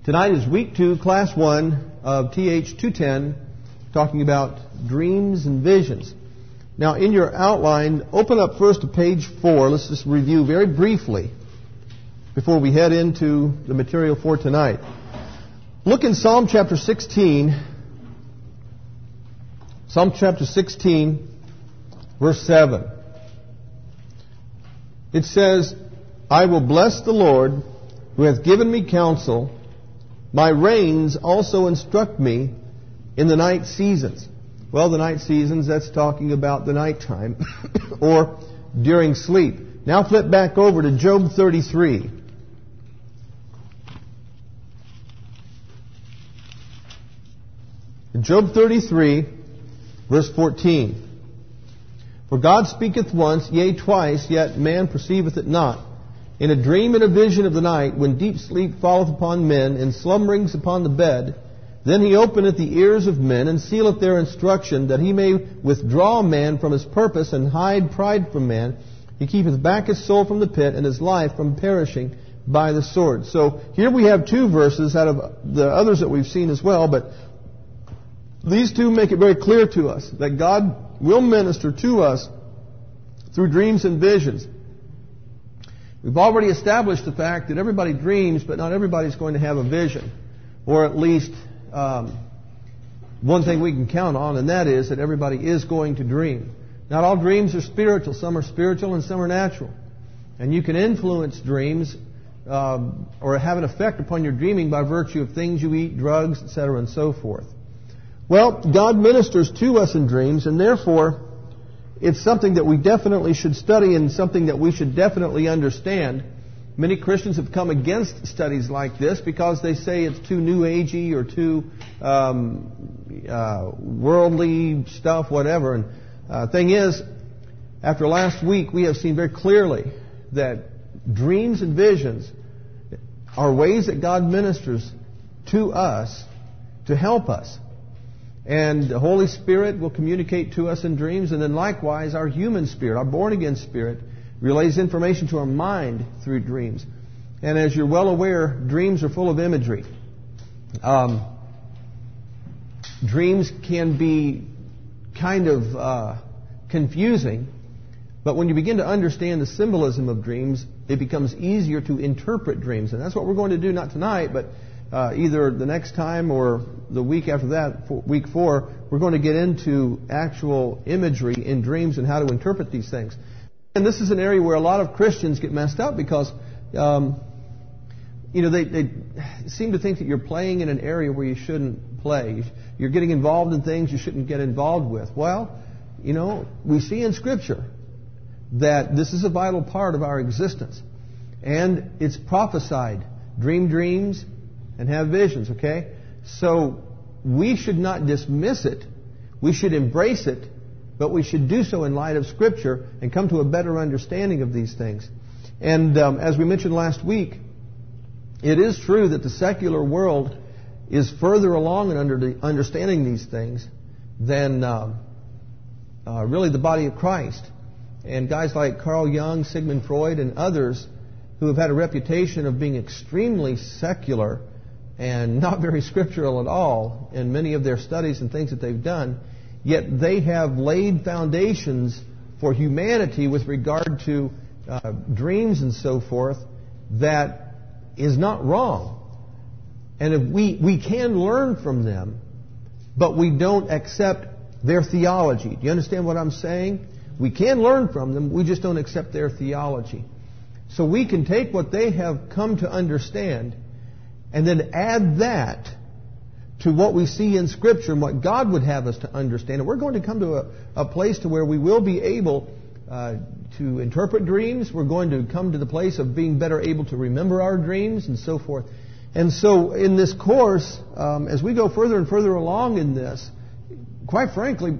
Tonight is week 2, class 1 of TH 210, talking about dreams and visions. Now, in your outline, open up first to page 4. Let's just review very briefly before we head into the material for tonight. Look in Psalm chapter 16. Psalm chapter 16, verse 7. It says, I will bless the Lord who hath given me counsel. My reins also instruct me in the night seasons. Well, the night seasons, that's talking about the nighttime or during sleep. Now flip back over to Job 33. In Job 33, verse 14. For God speaketh once, yea, twice, yet man perceiveth it not. In a dream and a vision of the night, when deep sleep falleth upon men, and slumberings upon the bed, then he openeth the ears of men, and sealeth their instruction, that he may withdraw man from his purpose, and hide pride from man. He keepeth back his soul from the pit, and his life from perishing by the sword. So here we have 2 verses out of the others that we've seen as well, but these 2 make it very clear to us that God will minister to us through dreams and visions. We've already established the fact that everybody dreams, but not everybody's going to have a vision. Or at least one thing we can count on, and that is that everybody is going to dream. Not all dreams are spiritual. Some are spiritual and some are natural. And you can influence dreams or have an effect upon your dreaming by virtue of things you eat, drugs, etc., and so forth. Well, God ministers to us in dreams, and therefore it's something that we definitely should study and something that we should definitely understand. Many Christians have come against studies like this because they say it's too new agey or too worldly stuff, whatever. And thing is, after last week, we have seen very clearly that dreams and visions are ways that God ministers to us to help us. And the Holy Spirit will communicate to us in dreams, and then likewise our human spirit, our born-again spirit, relays information to our mind through dreams. And as you're well aware, dreams are full of imagery. Dreams can be kind of confusing, but when you begin to understand the symbolism of dreams, it becomes easier to interpret dreams. And that's what we're going to do, not tonight, but either the next time or the week after that, week 4, we're going to get into actual imagery in dreams and how to interpret these things. And this is an area where a lot of Christians get messed up because, they seem to think that you're playing in an area where you shouldn't play. You're getting involved in things you shouldn't get involved with. Well, we see in Scripture that this is a vital part of our existence. And it's prophesied. Dream dreams and have visions, okay? So we should not dismiss it. We should embrace it, but we should do so in light of Scripture and come to a better understanding of these things. And as we mentioned last week, it is true that the secular world is further along in understanding these things than really the body of Christ. And guys like Carl Jung, Sigmund Freud, and others who have had a reputation of being extremely secular and not very scriptural at all in many of their studies and things that they've done, yet they have laid foundations for humanity with regard to dreams and so forth that is not wrong. And if we can learn from them, but we don't accept their theology. Do you understand what I'm saying? We can learn from them, we just don't accept their theology. So we can take what they have come to understand and then add that to what we see in Scripture and what God would have us to understand. And we're going to come to a place to where we will be able to interpret dreams. We're going to come to the place of being better able to remember our dreams and so forth. And so in this course, as we go further and further along in this, quite frankly,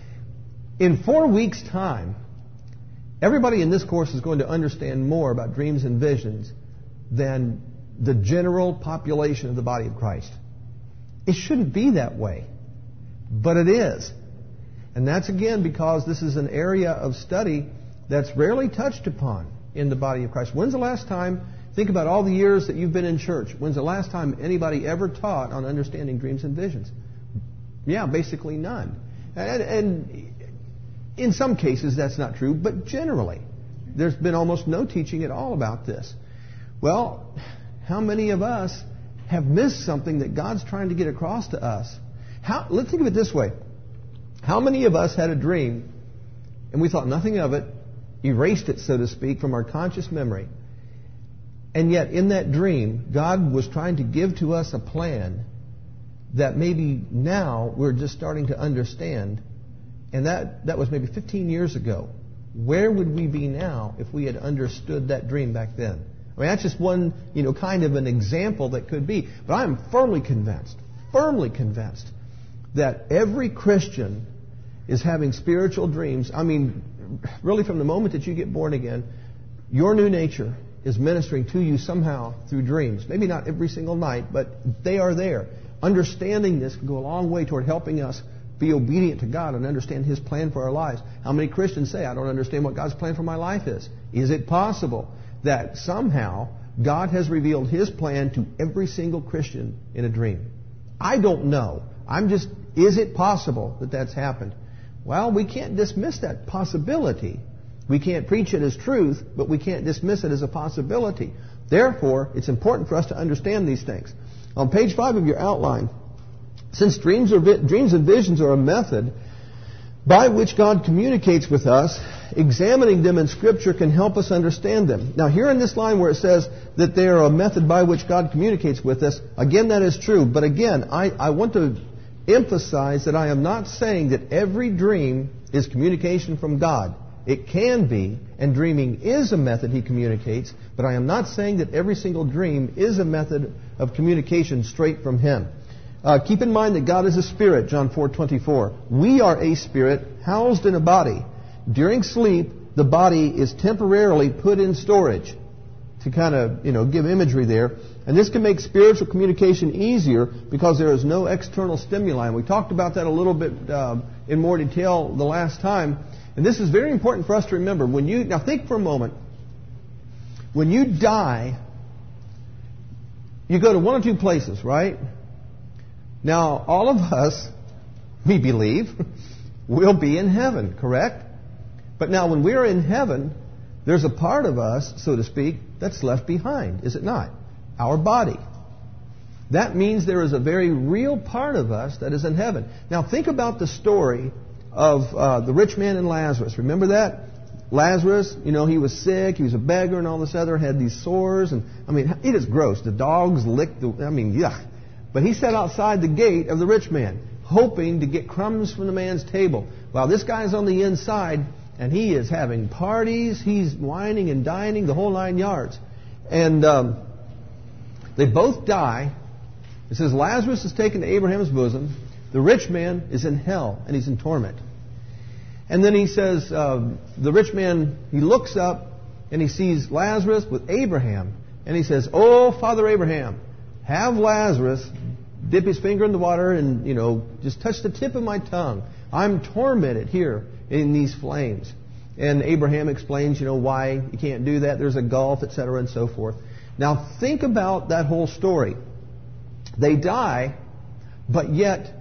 in 4 weeks' time, everybody in this course is going to understand more about dreams and visions than the general population of the body of Christ. It shouldn't be that way, but it is. And that's again because this is an area of study that's rarely touched upon in the body of Christ. When's the last time Think about all the years that you've been in church. When's the last time anybody ever taught on understanding dreams and visions? Yeah, basically none. And in some cases that's not true, but generally there's been almost no teaching at all about this. Well, how many of us have missed something that God's trying to get across to us? Let's think of it this way. How many of us had a dream and we thought nothing of it, erased it, so to speak, from our conscious memory, and yet in that dream, God was trying to give to us a plan that maybe now we're just starting to understand, and that was maybe 15 years ago. Where would we be now if we had understood that dream back then? I mean, that's just one, kind of an example that could be. But I'm firmly convinced that every Christian is having spiritual dreams. I mean, really from the moment that you get born again, your new nature is ministering to you somehow through dreams. Maybe not every single night, but they are there. Understanding this can go a long way toward helping us be obedient to God and understand His plan for our lives. How many Christians say, I don't understand what God's plan for my life is? Is it possible that somehow God has revealed His plan to every single Christian in a dream? I don't know. Is it possible that that's happened? Well, we can't dismiss that possibility. We can't preach it as truth, but we can't dismiss it as a possibility. Therefore, it's important for us to understand these things. On page 5 of your outline, since dreams and visions are a method by which God communicates with us, examining them in Scripture can help us understand them. Now, here in this line where it says that they are a method by which God communicates with us, again, that is true. But again, I want to emphasize that I am not saying that every dream is communication from God. It can be, and dreaming is a method He communicates, but I am not saying that every single dream is a method of communication straight from Him. Keep in mind that God is a spirit, John 4:24. We are a spirit housed in a body. During sleep, the body is temporarily put in storage, to kind of, give imagery there. And this can make spiritual communication easier because there is no external stimuli. And we talked about that a little bit in more detail the last time. And this is very important for us to remember. Now think for a moment. When you die, you go to one or two places, right? Now, all of us, we believe, will be in heaven, correct? But now when we're in heaven, there's a part of us, so to speak, that's left behind, is it not? Our body. That means there is a very real part of us that is in heaven. Now think about the story of the rich man and Lazarus. Remember that? Lazarus, he was sick, he was a beggar and all this other, had these sores, and it is gross. The dogs licked yuck. But he sat outside the gate of the rich man, hoping to get crumbs from the man's table. While this guy's on the inside, and he is having parties, he's whining and dining, the whole 9 yards. And they both die. It says Lazarus is taken to Abraham's bosom. The rich man is in hell, and he's in torment. And then he says, the rich man, he looks up, and he sees Lazarus with Abraham. And he says, "Oh, Father Abraham, have Lazarus dip his finger in the water and, just touch the tip of my tongue. I'm tormented here in these flames." And Abraham explains, why you can't do that. There's a gulf, etc., and so forth. Now, think about that whole story. They die, but yet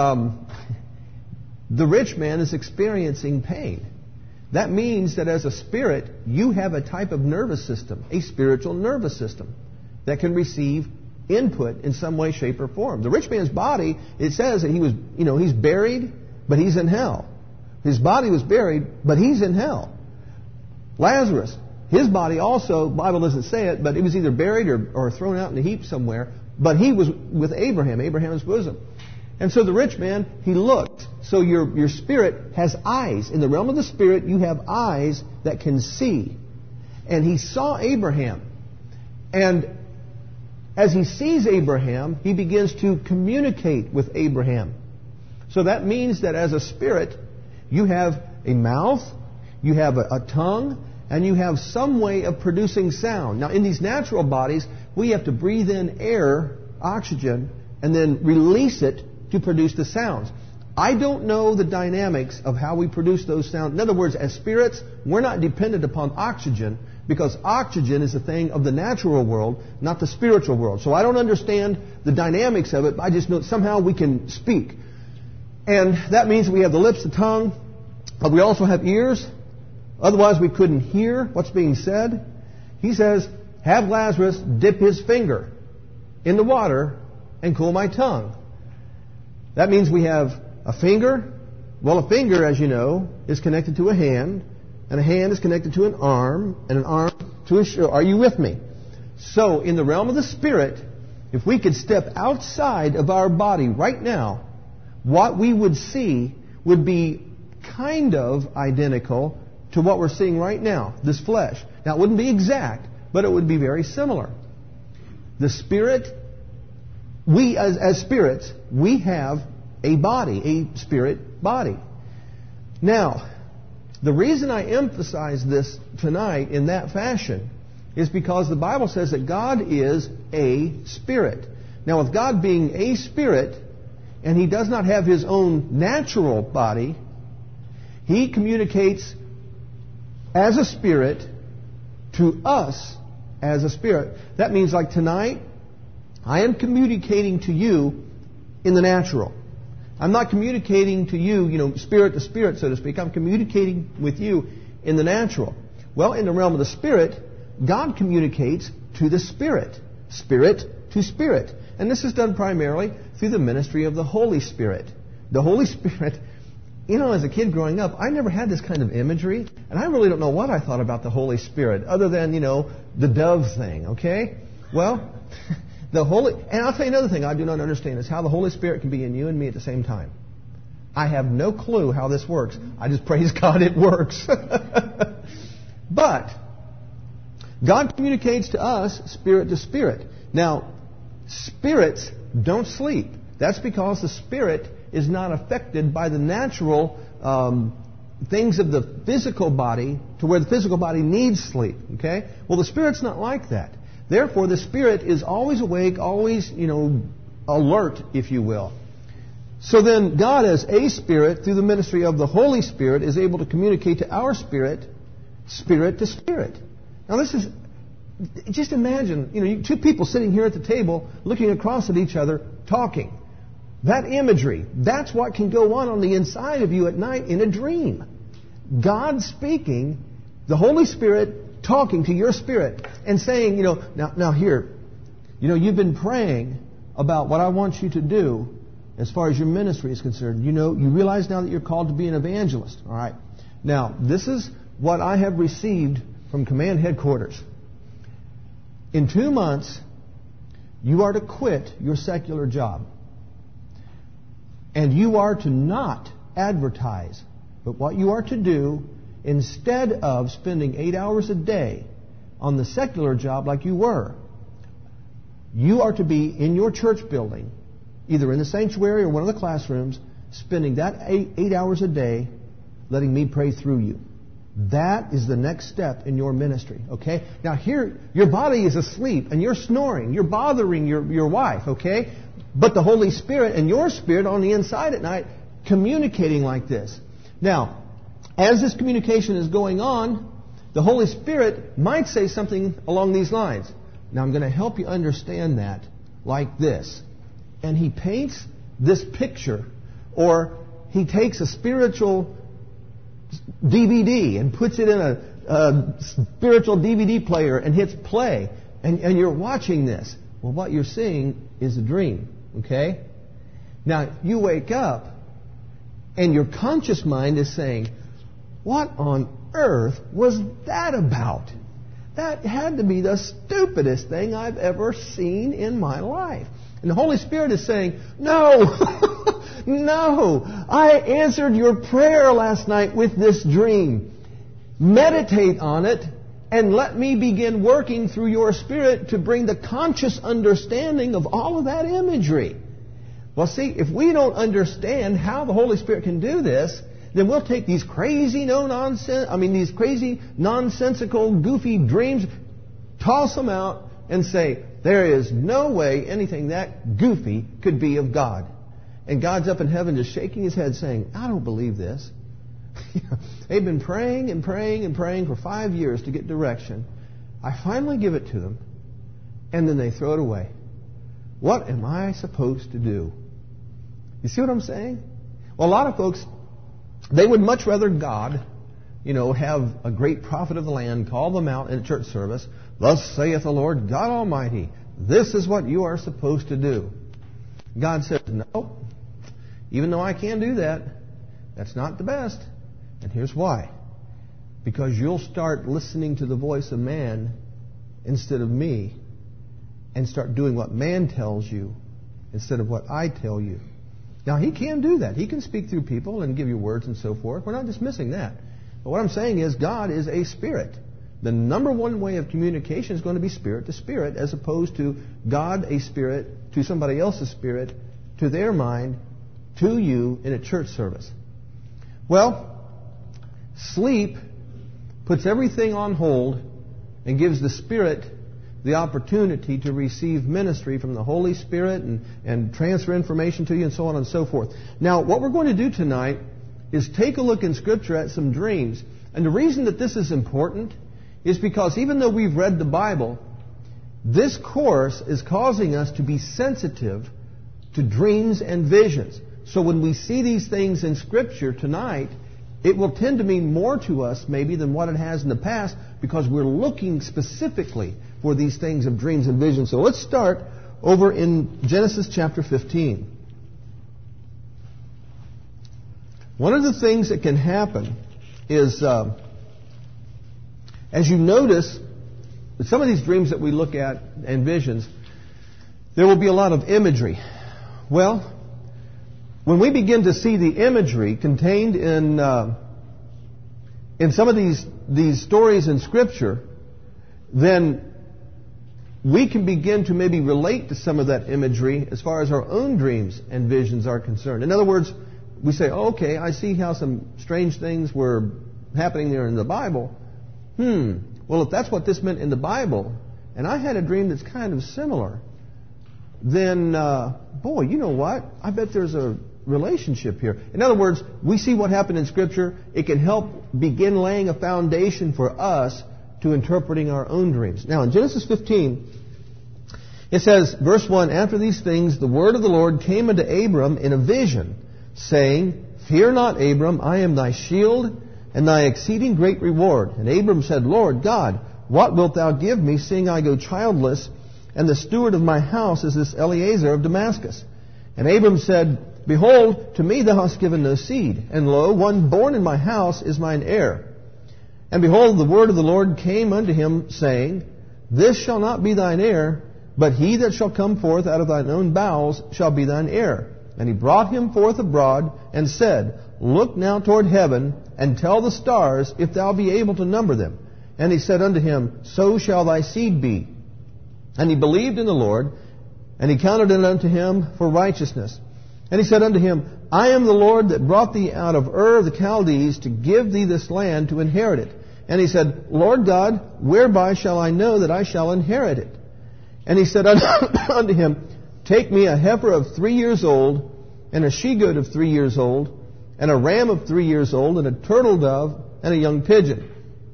the rich man is experiencing pain. That means that as a spirit, you have a type of nervous system, a spiritual nervous system, that can receive input in some way, shape, or form. The rich man's body, it says that he was, he's buried, but he's in hell. His body was buried, but he's in hell. Lazarus, his body also, the Bible doesn't say it, but it was either buried or thrown out in a heap somewhere, but he was with Abraham's bosom. And so the rich man, he looked. So your spirit has eyes. In the realm of the spirit, you have eyes that can see. And he saw Abraham. And as he sees Abraham, he begins to communicate with Abraham. So that means that as a spirit, you have a mouth, you have a tongue, and you have some way of producing sound. Now, in these natural bodies, we have to breathe in air, oxygen, and then release it to produce the sounds. I don't know the dynamics of how we produce those sounds. In other words, as spirits, we're not dependent upon oxygen. Because oxygen is a thing of the natural world, not the spiritual world. So I don't understand the dynamics of it, but I just know somehow we can speak. And that means we have the lips, the tongue, but we also have ears. Otherwise we couldn't hear what's being said. He says, have Lazarus dip his finger in the water and cool my tongue. That means we have a finger. Well, a finger, as you know, is connected to a hand. And a hand is connected to an arm, and an arm to a shoulder. Are you with me? So, in the realm of the Spirit, if we could step outside of our body right now, what we would see would be kind of identical to what we're seeing right now, this flesh. Now, it wouldn't be exact, but it would be very similar. The Spirit, we as spirits, we have a body, a spirit body. Now, the reason I emphasize this tonight in that fashion is because the Bible says that God is a spirit. Now, with God being a spirit, and He does not have His own natural body, He communicates as a spirit to us as a spirit. That means, like tonight, I am communicating to you in the natural. I'm not communicating to you, spirit to spirit, so to speak. I'm communicating with you in the natural. Well, in the realm of the Spirit, God communicates to the Spirit. Spirit to Spirit. And this is done primarily through the ministry of the Holy Spirit. The Holy Spirit, as a kid growing up, I never had this kind of imagery. And I really don't know what I thought about the Holy Spirit, other than, the dove thing, okay? Well, and I'll tell you another thing I do not understand is how the Holy Spirit can be in you and me at the same time. I have no clue how this works. I just praise God it works. But God communicates to us spirit to spirit. Now, spirits don't sleep. That's because the spirit is not affected by the natural things of the physical body to where the physical body needs sleep. Okay? Well, the spirit's not like that. Therefore, the Spirit is always awake, always, alert, if you will. So then, God as a Spirit, through the ministry of the Holy Spirit, is able to communicate to our spirit, spirit to spirit. Now this is, just imagine, two people sitting here at the table, looking across at each other, talking. That imagery, that's what can go on the inside of you at night in a dream. God speaking, the Holy Spirit talking to your spirit and saying, now here, you've been praying about what I want you to do as far as your ministry is concerned. You realize now that you're called to be an evangelist. All right. Now, this is what I have received from command headquarters. In 2 months, you are to quit your secular job. And you are to not advertise. But what you are to do, instead of spending 8 hours a day on the secular job like you were, you are to be in your church building, either in the sanctuary or one of the classrooms, spending that 8 hours a day letting me pray through you. That is the next step in your ministry, okay? Now here, your body is asleep and you're snoring. You're bothering your wife, okay? But the Holy Spirit and your spirit on the inside at night communicating like this. Now, as this communication is going on, the Holy Spirit might say something along these lines. Now, I'm going to help you understand that like this. And He paints this picture, or He takes a spiritual DVD and puts it in a spiritual DVD player and hits play. And you're watching this. Well, what you're seeing is a dream, okay? Now, you wake up, and your conscious mind is saying, what on earth was that about? That had to be the stupidest thing I've ever seen in my life. And the Holy Spirit is saying, no, no, I answered your prayer last night with this dream. Meditate on it and let me begin working through your spirit to bring the conscious understanding of all of that imagery. Well, see, if we don't understand how the Holy Spirit can do this, then we'll take these crazy these crazy nonsensical goofy dreams, toss them out and say, there is no way anything that goofy could be of God. And God's up in heaven just shaking His head saying, I don't believe this. They've been praying and praying and praying for 5 years to get direction. I finally give it to them, and then they throw it away. What am I supposed to do? You see what I'm saying? Well, a lot of folks, they would much rather God, have a great prophet of the land call them out in a church service. Thus saith the Lord God Almighty, this is what you are supposed to do. God says, no, even though I can do that, that's not the best. And here's why. Because you'll start listening to the voice of man instead of me, and start doing what man tells you instead of what I tell you. Now, He can do that. He can speak through people and give you words and so forth. We're not dismissing that. But what I'm saying is God is a spirit. The number one way of communication is going to be spirit to spirit, as opposed to God a spirit to somebody else's spirit, to their mind, to you in a church service. Well, sleep puts everything on hold and gives the Spirit the opportunity to receive ministry from the Holy Spirit and transfer information to you and so on and so forth. Now, what we're going to do tonight is take a look in Scripture at some dreams. And the reason that this is important is because even though we've read the Bible, this course is causing us to be sensitive to dreams and visions. So when we see these things in Scripture tonight, it will tend to mean more to us maybe than what it has in the past, because we're looking specifically for these things of dreams and visions. So let's start over in Genesis chapter 15. One of the things that can happen is, as you notice, with some of these dreams that we look at and visions, there will be a lot of imagery. Well, when we begin to see the imagery contained in some of these stories in Scripture, then we can begin to maybe relate to some of that imagery as far as our own dreams and visions are concerned. In other words, we say, oh, okay, I see how some strange things were happening there in the Bible. Well, if that's what this meant in the Bible, and I had a dream that's kind of similar, then, boy, you know what? I bet there's a relationship here. In other words, we see what happened in Scripture. It can help begin laying a foundation for us to interpreting our own dreams. Now, in Genesis 15, it says, verse 1, after these things, the word of the Lord came unto Abram in a vision, saying, Fear not, Abram, I am thy shield and thy exceeding great reward. And Abram said, Lord God, what wilt thou give me, seeing I go childless, and the steward of my house is this Eliezer of Damascus? And Abram said, Behold, to me thou hast given no seed, and lo, one born in my house is mine heir. And behold, the word of the Lord came unto him, saying, This shall not be thine heir, but he that shall come forth out of thine own bowels shall be thine heir. And he brought him forth abroad, and said, Look now toward heaven, and tell the stars, if thou be able to number them. And he said unto him, So shall thy seed be. And he believed in the Lord, and he counted it unto him for righteousness. And he said unto him, I am the Lord that brought thee out of Ur of the Chaldees to give thee this land to inherit it. And he said, Lord God, whereby shall I know that I shall inherit it? And he said unto him, Take me a heifer of 3 years old, and a she-goat of 3 years old, and a ram of 3 years old, and a turtle dove, and a young pigeon.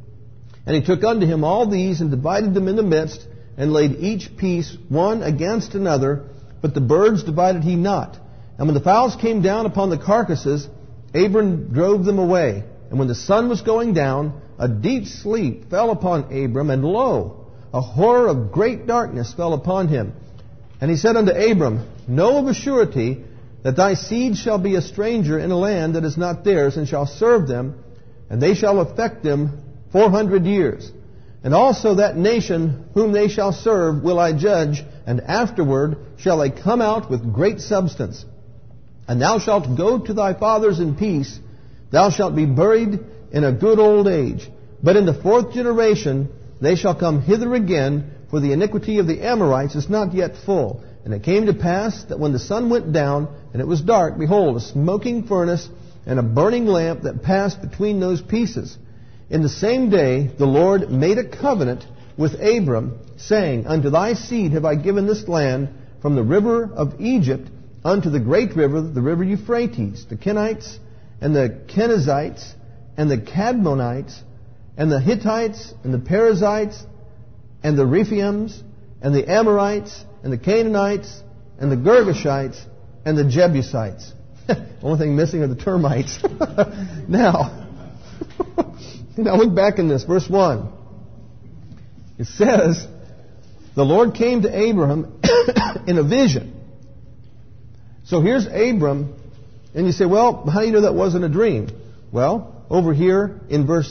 And he took unto him all these, and divided them in the midst, and laid each piece one against another, but the birds divided he not. And when the fowls came down upon the carcasses, Abram drove them away. And when the sun was going down, a deep sleep fell upon Abram, and lo, a horror of great darkness fell upon him. And he said unto Abram, Know of a surety that thy seed shall be a stranger in a land that is not theirs, and shall serve them, and they shall affect them 400 years. And also that nation whom they shall serve will I judge, and afterward shall they come out with great substance. And thou shalt go to thy fathers in peace. Thou shalt be buried in a good old age. But in the 4th generation they shall come hither again, for the iniquity of the Amorites is not yet full. And it came to pass that when the sun went down, and it was dark, behold, a smoking furnace and a burning lamp that passed between those pieces. In the same day the Lord made a covenant with Abram, saying, Unto thy seed have I given this land, from the river of Egypt unto the great river, the river Euphrates, the Kenites and the Kenizzites, and the Cadmonites, and the Hittites, and the Perizzites, and the Rephaims, and the Amorites, and the Canaanites, and the Girgashites, and the Jebusites. Only thing missing are the termites. Now look back in this, verse 1. It says, the Lord came to Abraham in a vision. So here's Abram, and you say, well, how do you know that wasn't a dream? Well, over here in verse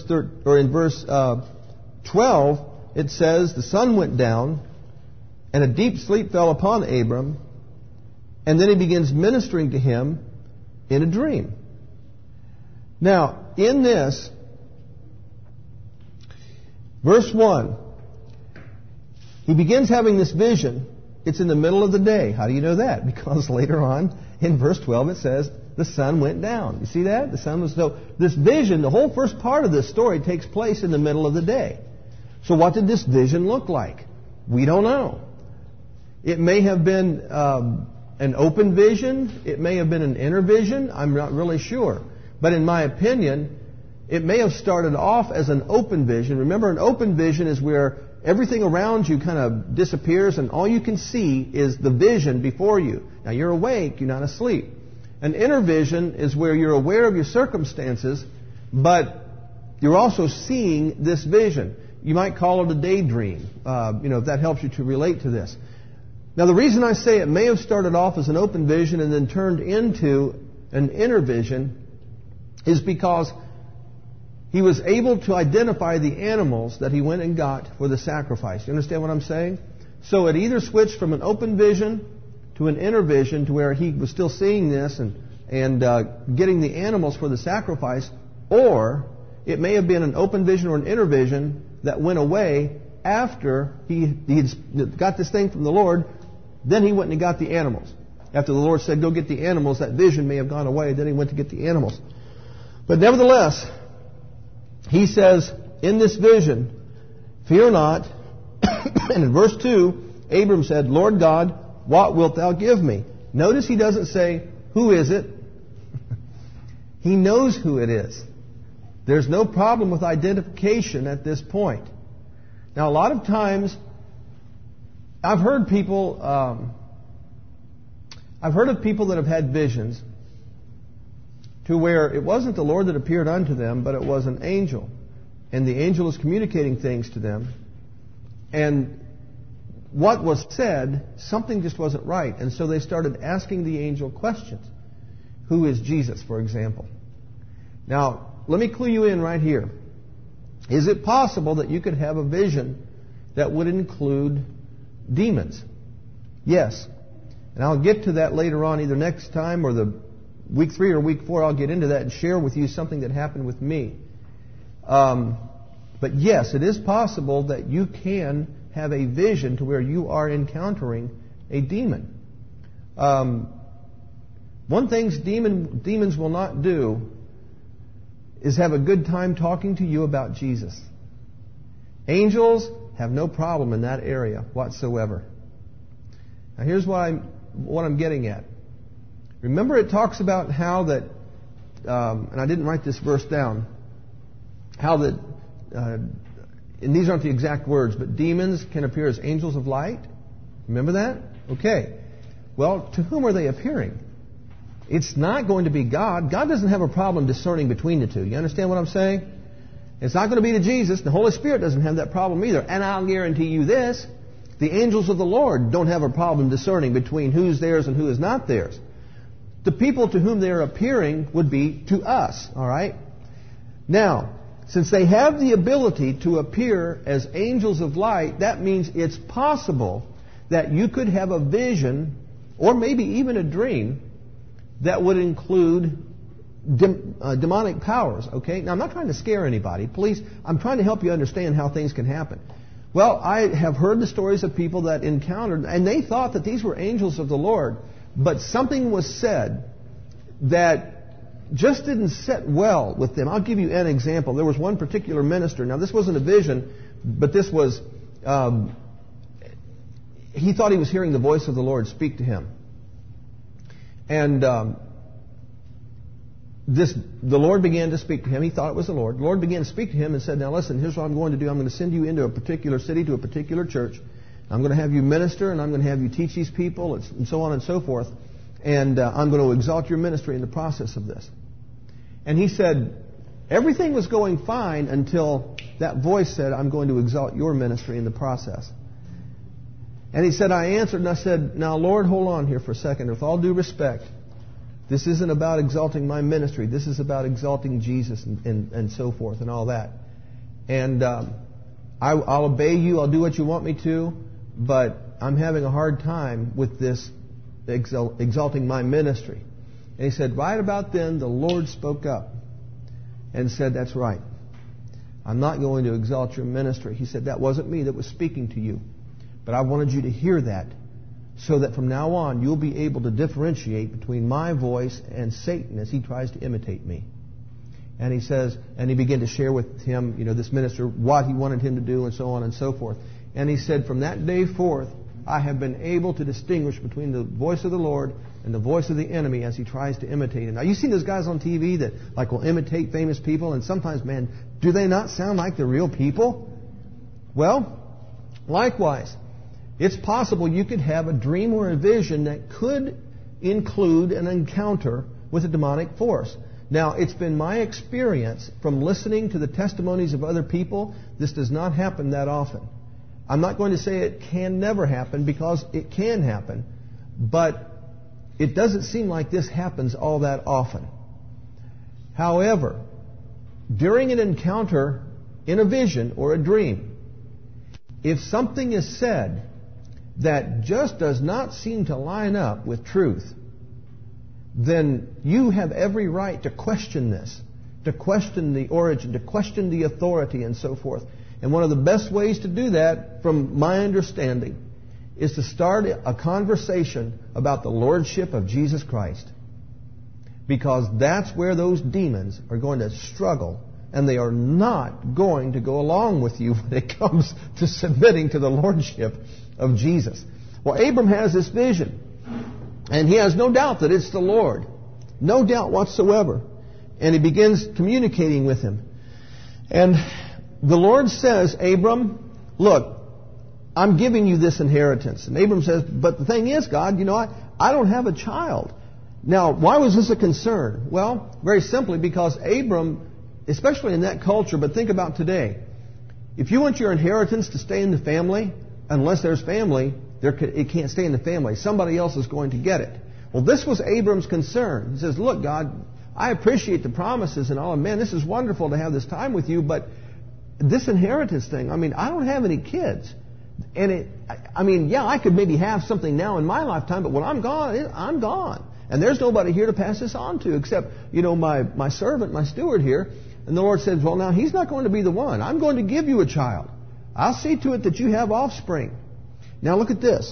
12, it says, the sun went down, and a deep sleep fell upon Abram, and then he begins ministering to him in a dream. Now, in this, verse 1, he begins having this vision. It's in the middle of the day. How do you know that? Because later on, in verse 12, it says, the sun went down. You see that? The sun was... So this vision, the whole first part of this story takes place in the middle of the day. So what did this vision look like? We don't know. It may have been an open vision. It may have been an inner vision. I'm not really sure. But in my opinion, it may have started off as an open vision. Remember, an open vision is where everything around you kind of disappears and all you can see is the vision before you. Now, you're awake. You're not asleep. An inner vision is where you're aware of your circumstances, but you're also seeing this vision. You might call it a daydream, if that helps you to relate to this. Now, the reason I say it may have started off as an open vision and then turned into an inner vision is because he was able to identify the animals that he went and got for the sacrifice. You understand what I'm saying? So it either switched from an open vision to an inner vision to where he was still seeing this and getting the animals for the sacrifice, or it may have been an open vision or an inner vision that went away after he got this thing from the Lord. Then he went and got the animals. After the Lord said, go get the animals, that vision may have gone away. Then he went to get the animals. But nevertheless, he says in this vision, fear not. And in verse 2, Abram said, Lord God, what wilt thou give me? Notice he doesn't say, who is it? He knows who it is. There's no problem with identification at this point. Now, a lot of times, I've heard of people that have had visions to where it wasn't the Lord that appeared unto them, but it was an angel. And the angel is communicating things to them. And what was said, something just wasn't right. And so they started asking the angel questions. Who is Jesus, for example? Now, let me clue you in right here. Is it possible that you could have a vision that would include demons? Yes. And I'll get to that later on, either next time or the week 3 or week 4. I'll get into that and share with you something that happened with me. But yes, it is possible that you can have a vision to where you are encountering a demon. One thing demons will not do is have a good time talking to you about Jesus. Angels have no problem in that area whatsoever. Now here's what I'm getting at. Remember it talks about how that, and I didn't write this verse down, how that, and these aren't the exact words, but demons can appear as angels of light. Remember that? Okay. Well, to whom are they appearing? It's not going to be God. God doesn't have a problem discerning between the two. You understand what I'm saying? It's not going to be to Jesus. The Holy Spirit doesn't have that problem either. And I'll guarantee you this, the angels of the Lord don't have a problem discerning between who's theirs and who is not theirs. The people to whom they're appearing would be to us. All right? Now, since they have the ability to appear as angels of light, that means it's possible that you could have a vision or maybe even a dream that would include demonic powers. Okay? Now, I'm not trying to scare anybody. Please, I'm trying to help you understand how things can happen. Well, I have heard the stories of people that encountered, and they thought that these were angels of the Lord, but something was said that just didn't sit well with them. I'll give you an example. There was one particular minister. Now, this wasn't a vision, but this was, he thought he was hearing the voice of the Lord speak to him. And the Lord began to speak to him. He thought it was the Lord. The Lord began to speak to him and said, now listen, here's what I'm going to do. I'm going to send you into a particular city, to a particular church. I'm going to have you minister, and I'm going to have you teach these people, and so on and so forth. And I'm going to exalt your ministry in the process of this. And he said, everything was going fine until that voice said, I'm going to exalt your ministry in the process. And he said, I answered and I said, now Lord, hold on here for a second. With all due respect, this isn't about exalting my ministry. This is about exalting Jesus and so forth and all that. And I'll obey you. I'll do what you want me to. But I'm having a hard time with this exalting my ministry. And he said, right about then, the Lord spoke up and said, that's right. I'm not going to exalt your ministry. He said, that wasn't me that was speaking to you. But I wanted you to hear that, so that from now on you'll be able to differentiate between my voice and Satan as he tries to imitate me. And he says, and he began to share with him, this minister, what he wanted him to do and so on and so forth. And he said, from that day forth, I have been able to distinguish between the voice of the Lord and the voice of the enemy as he tries to imitate him. Now, you've seen those guys on TV that will imitate famous people, and sometimes, man, do they not sound like the real people? Well, likewise, it's possible you could have a dream or a vision that could include an encounter with a demonic force. Now, it's been my experience from listening to the testimonies of other people, this does not happen that often. I'm not going to say it can never happen, because it can happen, but it doesn't seem like this happens all that often. However, during an encounter in a vision or a dream, if something is said that just does not seem to line up with truth, then you have every right to question this, to question the origin, to question the authority, and so forth. And one of the best ways to do that, from my understanding, is to start a conversation about the lordship of Jesus Christ. Because that's where those demons are going to struggle, and they are not going to go along with you when it comes to submitting to the lordship of Jesus. Well, Abram has this vision, and he has no doubt that it's the Lord. No doubt whatsoever. And he begins communicating with him. And the Lord says, Abram, look, I'm giving you this inheritance. And Abram says, but the thing is, God, I don't have a child. Now, why was this a concern? Well, very simply because Abram, especially in that culture, but think about today. If you want your inheritance to stay in the family, unless there's family, it can't stay in the family. Somebody else is going to get it. Well, this was Abram's concern. He says, look, God, I appreciate the promises and all. And man, this is wonderful to have this time with you, but this inheritance thing, I don't have any kids. And I could maybe have something now in my lifetime, but when I'm gone, I'm gone. And there's nobody here to pass this on to except, my servant, my steward here. And the Lord says, well, now he's not going to be the one. I'm going to give you a child. I'll see to it that you have offspring. Now look at this.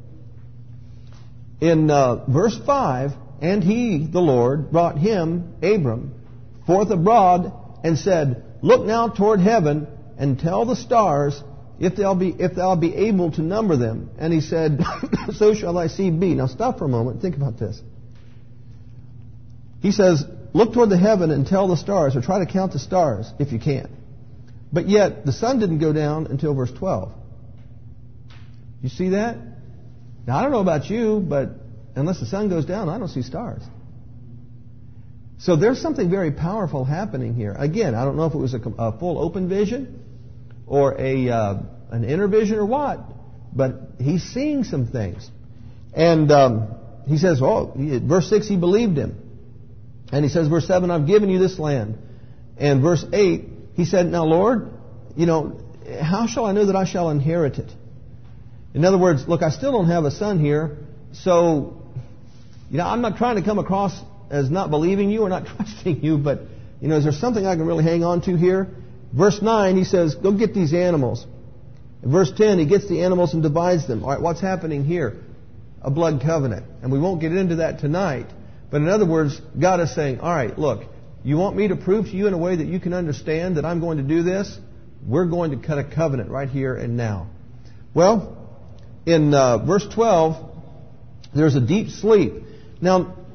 In verse 5, and he, the Lord, brought him, Abram, forth abroad and said, look now toward heaven and tell the stars if thou be able to number them. And he said, so shall thy seed be. Now stop for a moment. Think about this. He says, look toward the heaven and tell the stars, or try to count the stars if you can. But yet, the sun didn't go down until verse 12. You see that? Now, I don't know about you, but unless the sun goes down, I don't see stars. So there's something very powerful happening here. Again, I don't know if it was a full open vision or an inner vision or what, but he's seeing some things. And he says, verse 6, he believed him. And he says, verse 7, I've given you this land. And verse 8, he said, now Lord, how shall I know that I shall inherit it? In other words, look, I still don't have a son here, so, I'm not trying to come across as not believing you or not trusting you, but, is there something I can really hang on to here? Verse 9, he says, go get these animals. In verse 10, he gets the animals and divides them. All right, what's happening here? A blood covenant. And we won't get into that tonight. But in other words, God is saying, all right, look, you want me to prove to you in a way that you can understand that I'm going to do this? We're going to cut a covenant right here and now. Well, in verse 12, there's a deep sleep. Now,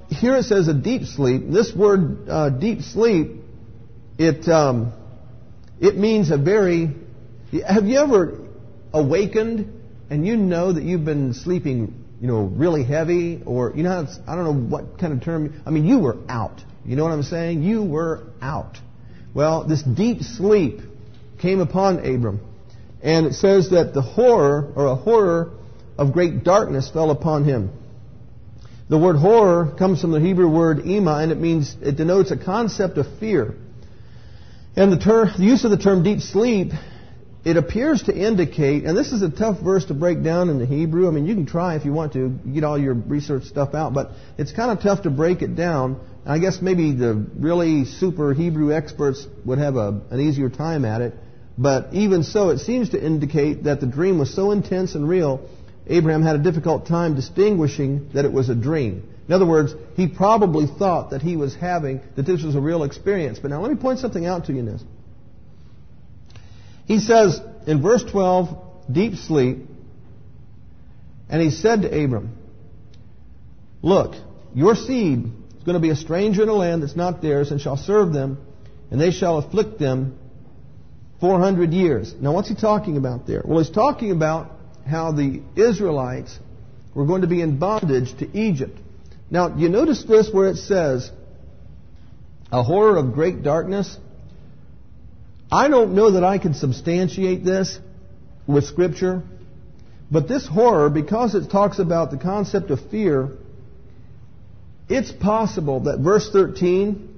here it says a deep sleep. This word deep sleep, it means a very... Have you ever awakened and you know that you've been sleeping, really heavy, or I don't know what kind of term. I mean, you were out. You know what I'm saying? You were out. Well, this deep sleep came upon Abram, and it says that a horror of great darkness fell upon him. The word horror comes from the Hebrew word ema, and it denotes a concept of fear. And the use of the term deep sleep, it appears to indicate, and this is a tough verse to break down in the Hebrew. I mean, you can try if you want to get all your research stuff out, but it's kind of tough to break it down. I guess maybe the really super Hebrew experts would have an easier time at it. But even so, it seems to indicate that the dream was so intense and real, Abraham had a difficult time distinguishing that it was a dream. In other words, he probably thought that this was a real experience. But now let me point something out to you in this. He says in verse 12, deep sleep, and he said to Abram, look, your seed is going to be a stranger in a land that's not theirs, and shall serve them, and they shall afflict them 400 years. Now what's he talking about there? Well, he's talking about how the Israelites were going to be in bondage to Egypt. Now, you notice this where it says, a horror of great darkness? I don't know that I can substantiate this with Scripture, but this horror, because it talks about the concept of fear, it's possible that verse 13,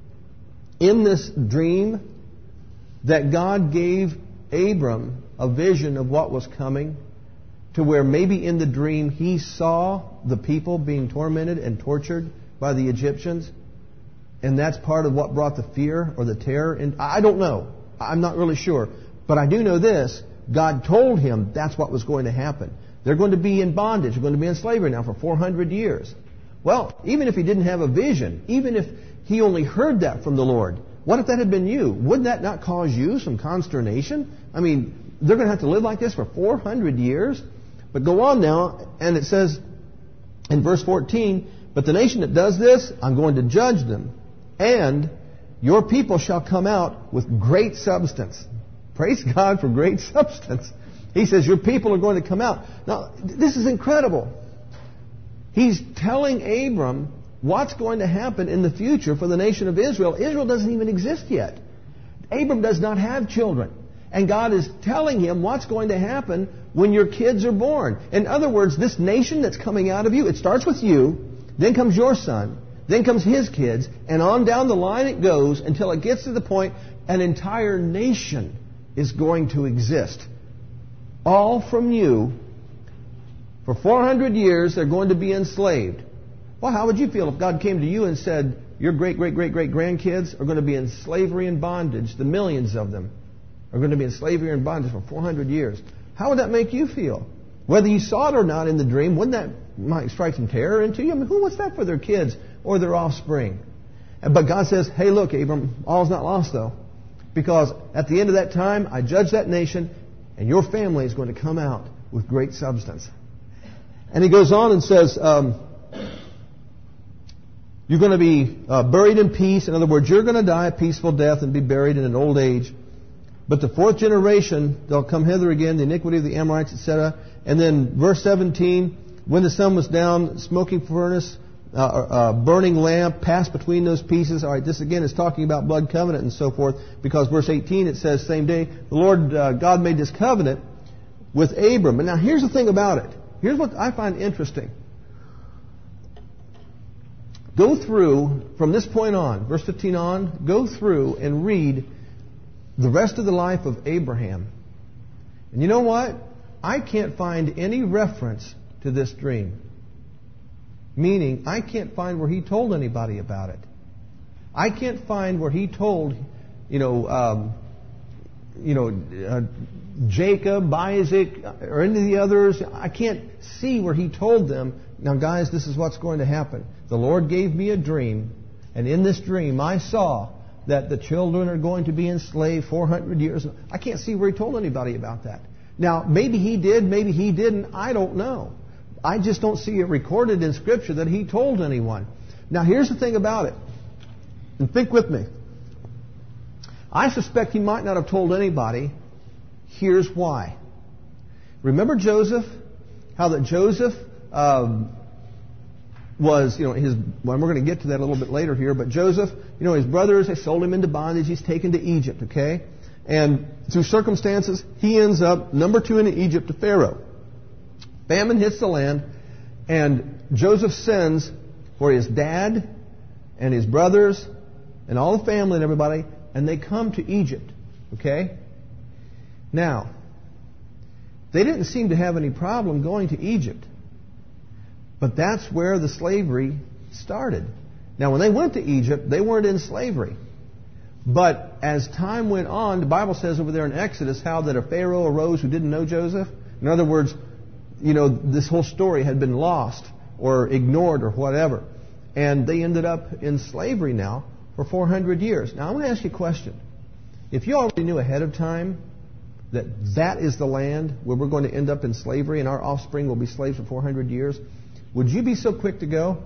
in this dream, that God gave Abram a vision of what was coming, to where maybe in the dream he saw the people being tormented and tortured by the Egyptians, and that's part of what brought the fear or the terror. And I don't know. I'm not really sure. But I do know this. God told him that's what was going to happen. They're going to be in bondage. They're going to be in slavery now for 400 years. Well, even if he didn't have a vision, even if he only heard that from the Lord, what if that had been you? Wouldn't that not cause you some consternation? I mean, they're going to have to live like this for 400 years? But go on now, and it says in verse 14, but the nation that does this, I'm going to judge them, and your people shall come out with great substance. Praise God for great substance. He says your people are going to come out. Now, this is incredible. He's telling Abram what's going to happen in the future for the nation of Israel. Israel doesn't even exist yet. Abram does not have children. And God is telling him what's going to happen when your kids are born. In other words, this nation that's coming out of you, it starts with you, then comes your son, then comes his kids, and on down the line it goes until it gets to the point an entire nation is going to exist. All from you. For 400 years they're going to be enslaved. Well, how would you feel if God came to you and said, your great-great-great-great-grandkids are going to be in slavery and bondage, the millions of them are going to be in slavery and bondage for 400 years. How would that make you feel? Whether you saw it or not in the dream, wouldn't that might strike some terror into you? I mean, who wants that for their kids or their offspring? But God says, hey, look, Abram, all's not lost, though. Because at the end of that time, I judge that nation, and your family is going to come out with great substance. And he goes on and says, you're going to be buried in peace. In other words, you're going to die a peaceful death and be buried in an old age. But the fourth generation, they'll come hither again, the iniquity of the Amorites, etc. And then verse 17, when the sun was down, smoking furnace, burning lamp passed between those pieces. All right, this again is talking about blood covenant and so forth, because verse 18 it says, same day, the Lord God made this covenant with Abram. And now here's the thing about it. Here's what I find interesting. Go through, from this point on, verse 15 on, go through and read the rest of the life of Abraham. And you know what? I can't find any reference to this dream. Meaning, I can't find where he told anybody about it. I can't find where he told, Jacob, Isaac, or any of the others. I can't see where he told them, now guys, this is what's going to happen. The Lord gave me a dream, and in this dream I saw that the children are going to be enslaved 400 years. I can't see where he told anybody about that. Now, maybe he did, maybe he didn't. I don't know. I just don't see it recorded in Scripture that he told anyone. Now here's the thing about it. And think with me. I suspect he might not have told anybody. Here's why. Remember Joseph? How that Joseph was, well, we're going to get to that a little bit later here, but Joseph, his brothers, they sold him into bondage. He's taken to Egypt, okay? And through circumstances, he ends up number 2 in Egypt to Pharaoh. Famine hits the land, and Joseph sends for his dad and his brothers and all the family and everybody, and they come to Egypt, okay? Now, they didn't seem to have any problem going to Egypt. But that's where the slavery started. Now, when they went to Egypt, they weren't in slavery. But as time went on, the Bible says over there in Exodus how that a Pharaoh arose who didn't know Joseph. In other words, this whole story had been lost or ignored or whatever. And they ended up in slavery now for 400 years. Now, I want to ask you a question. If you already knew ahead of time that is the land where we're going to end up in slavery and our offspring will be slaves for 400 years, would you be so quick to go?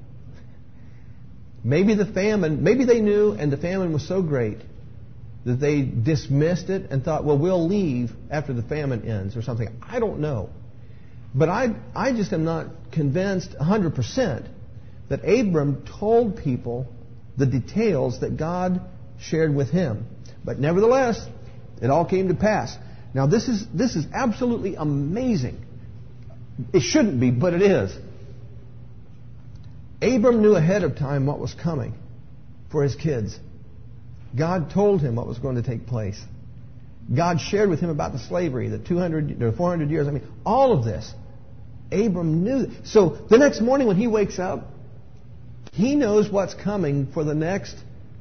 Maybe they knew and the famine was so great that they dismissed it and thought, well, we'll leave after the famine ends or something. I don't know. But I just am not convinced 100% that Abram told people the details that God shared with him. But nevertheless, it all came to pass. Now this is absolutely amazing. It shouldn't be, but it is. Abram knew ahead of time what was coming for his kids. God told him what was going to take place. God shared with him about the slavery, the 400 years. I mean, all of this. Abram knew. So the next morning when he wakes up, he knows what's coming for the next,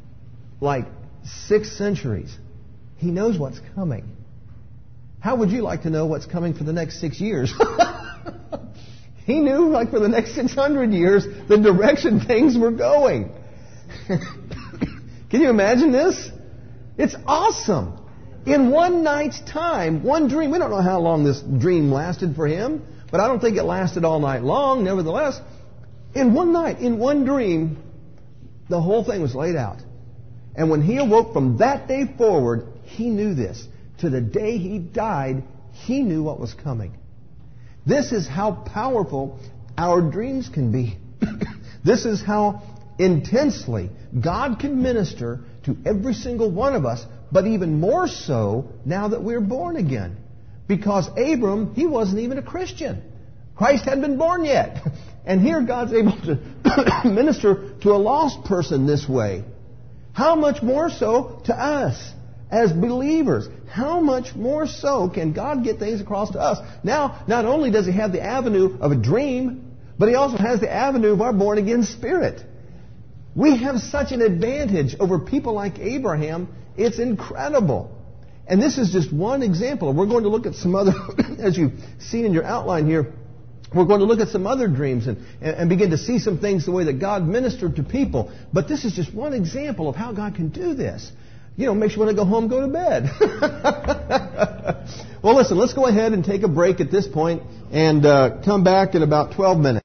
6 centuries. He knows what's coming. How would you like to know what's coming for the next 6 years? He knew, for the next 600 years, the direction things were going. Can you imagine this? It's awesome. In one night's time, one dream. We don't know how long this dream lasted for him, but I don't think it lasted all night long. Nevertheless, in one night, in one dream, the whole thing was laid out. And when he awoke from that day forward, he knew this. To the day he died, he knew what was coming. This is how powerful our dreams can be. This is how intensely God can minister to every single one of us, but even more so now that we're born again. Because Abram, he wasn't even a Christian. Christ hadn't been born yet. And here God's able to minister to a lost person this way. How much more so to us as believers? How much more so can God get things across to us? Now, not only does He have the avenue of a dream, but He also has the avenue of our born-again spirit. We have such an advantage over people like Abraham. It's incredible. And this is just one example. We're going to look at some other, as you see in your outline here, we're going to look at some other dreams and begin to see some things the way that God ministered to people. But this is just one example of how God can do this. Makes you want to go home, go to bed. Well, listen, let's go ahead and take a break at this point and come back in about 12 minutes.